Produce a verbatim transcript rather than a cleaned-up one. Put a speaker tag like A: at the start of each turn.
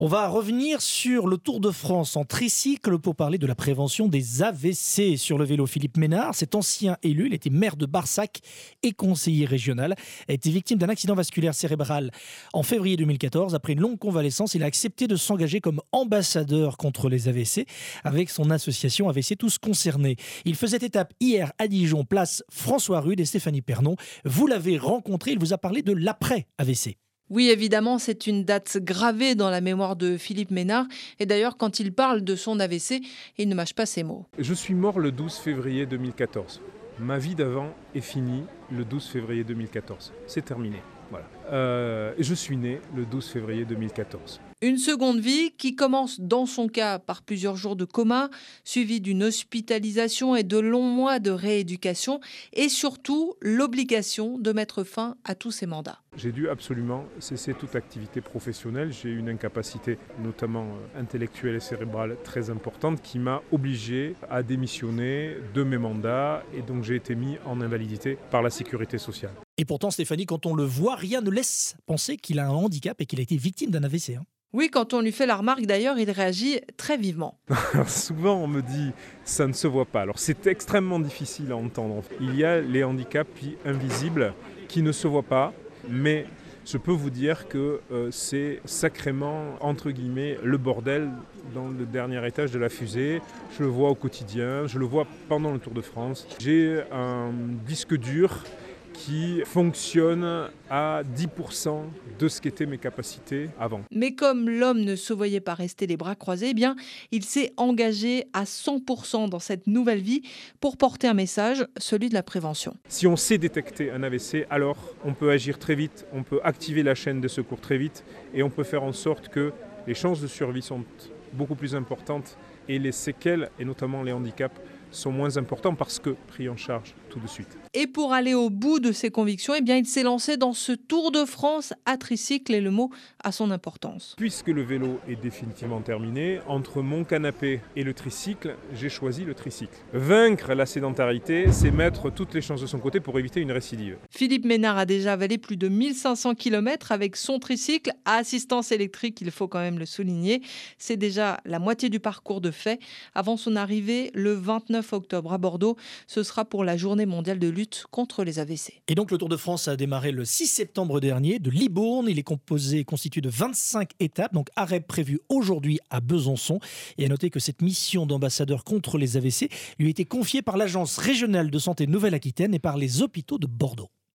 A: On va revenir sur le Tour de France en tricycle pour parler de la prévention des A V C. Sur le vélo, Philippe Ménard, cet ancien élu, il était maire de Barsac et conseiller régional, a été victime d'un accident vasculaire cérébral en février deux mille quatorze. Après une longue convalescence, il a accepté de s'engager comme ambassadeur contre les A V C avec son association A V C Tous Concernés. Il faisait étape hier à Dijon, place François Rude, et Stéphanie Pernon, vous l'avez rencontré, il vous a parlé de l'après-A V C.
B: Oui, évidemment, c'est une date gravée dans la mémoire de Philippe Ménard. Et d'ailleurs, quand il parle de son A V C, il ne mâche pas ses mots.
C: Je suis mort le douze février deux mille quatorze. Ma vie d'avant est finie le douze février deux mille quatorze. C'est terminé. Voilà. Euh, je suis né le douze février deux mille quatorze.
B: Une seconde vie qui commence dans son cas par plusieurs jours de coma, suivi d'une hospitalisation et de longs mois de rééducation, et surtout l'obligation de mettre fin à tous ses mandats.
C: J'ai dû absolument cesser toute activité professionnelle. J'ai eu une incapacité, notamment intellectuelle et cérébrale, très importante qui m'a obligé à démissionner de mes mandats, et donc j'ai été mis en invalidité par la sécurité sociale.
A: Et pourtant, Stéphanie, quand on le voit, rien ne laisse penser qu'il a un handicap et qu'il a été victime d'un A V C. Hein.
B: Oui, quand on lui fait la remarque, d'ailleurs, il réagit très vivement.
C: Souvent, on me dit « ça ne se voit pas ». Alors, c'est extrêmement difficile à entendre. Il y a les handicaps invisibles qui ne se voient pas, mais je peux vous dire que euh, c'est sacrément, entre guillemets, le bordel dans le dernier étage de la fusée. Je le vois au quotidien, je le vois pendant le Tour de France. J'ai un disque dur qui fonctionne à dix pour cent de ce qu'étaient mes capacités avant.
B: Mais comme l'homme ne se voyait pas rester les bras croisés, eh bien, il s'est engagé à cent pour cent dans cette nouvelle vie pour porter un message, celui de la prévention.
C: Si on sait détecter un A V C, alors on peut agir très vite, on peut activer la chaîne de secours très vite et on peut faire en sorte que les chances de survie sont beaucoup plus importantes et les séquelles, et notamment les handicaps, sont moins importants parce que pris en charge tout de suite.
B: Et pour aller au bout de ses convictions, eh bien, il s'est lancé dans ce Tour de France à tricycle, et le mot a son importance.
C: Puisque le vélo est définitivement terminé, entre mon canapé et le tricycle, j'ai choisi le tricycle. Vaincre la sédentarité, c'est mettre toutes les chances de son côté pour éviter une récidive.
B: Philippe Ménard a déjà avalé plus de mille cinq cents kilomètres avec son tricycle à assistance électrique, il faut quand même le souligner. C'est déjà la moitié du parcours de fait. Avant son arrivée, le vingt-neuf octobre à Bordeaux, ce sera pour la journée mondiale de lutte contre les A V C.
A: Et donc le Tour de France a démarré le six septembre dernier de Libourne. Il est composé, constitué de vingt-cinq étapes, donc arrêt prévu aujourd'hui à Besançon. Et à noter que cette mission d'ambassadeur contre les A V C lui a été confiée par l'Agence régionale de santé Nouvelle-Aquitaine et par les hôpitaux de Bordeaux.